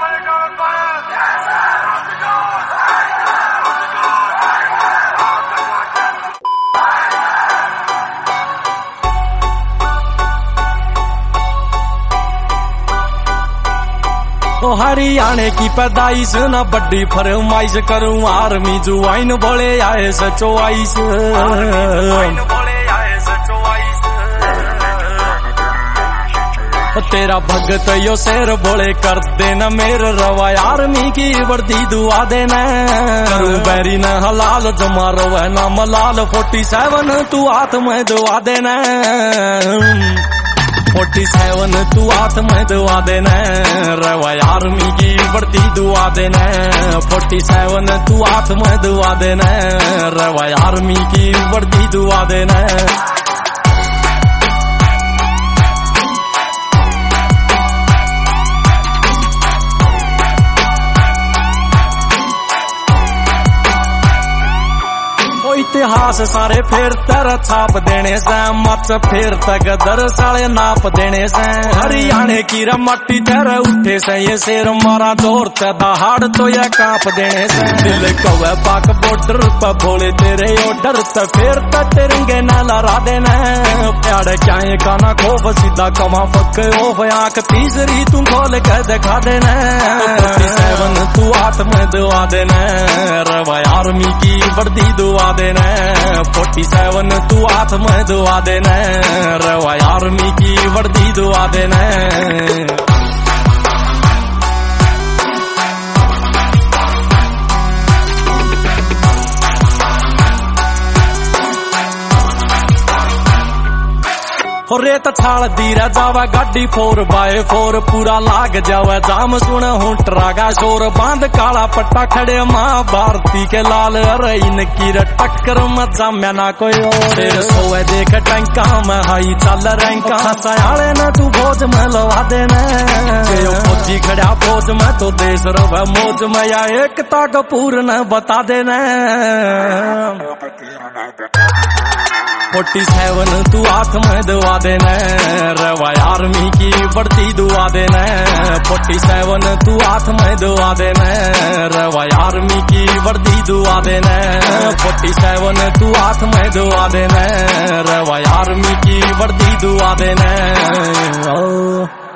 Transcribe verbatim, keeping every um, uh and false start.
ओ हरियाणे की पैदाइश न बड्डी फरमाइश करूं आर्मी जुआइन बोले आए सचो आइस तेरा भगत यो शेर बोले कर देना मेरे रवा आर्मी की वर्दी दुआ देना करूं बैरी न हलाल जमा रोवे ना मलाल फोर्टी सेवन तू हाथ में दुआ देना फोर्टी सेवन तू हाथ में दुआ देना रवा आर्मी की वर्दी दुआ देना फोर्टी सेवन तू हाथ में दुआ देना रवा आर्मी की वर्दी दुआ देना इतिहास सारे फिर तेरा छाप देने से मच फिर तक दर साले नाप देने से हरियाणे की रमट्टी तेरे उठे से ये शेर मारा जोर ते दहाड़ तो ये कांप देने से दिल कवे पाक बॉर्डर पर बोले तेरे ऑर्डर ते फिर तक तिरंगे न लहरा देना प्यार क्या ये काना खोफ सीधा कमा पक ओफ आंख तीसरी तू खोल के दिखा देना सेवन तू हाथ में दुआ देना रवा आर्मी की वर्दी दुआ देना फोर्टी सेवन तू हाथ में दुआ देना रवा आर्मी की वर्दी दुआ देना रेत छाल दीरा जावा गाड़ी फोर बाय फोर पूरा लाग जावे जाम सुन हूं ट्रागा शोर बांध काला पट्टा खड़े माँ भारती के लाल अरे इनकी टक्कर मत जाम्या ना कोई और सोए देख टैंका में हाई चल रैंका सयाले न तू भोज में लवा देना फौजी खड़ा फौज में तो देश रवे मौज में या एकता का पूर्ण बता देना फोर्टी सेवन तू हाथ में दुआ देना रवा आर्मी की वर्दी दुआ देना फोर्टी सेवन तू हाथ में दुआ देना रवा आर्मी की वर्दी दुआ देना फोर्टी सेवन तू हाथ में दुआ देना रवा आर्मी की वर्दी दुआ देना।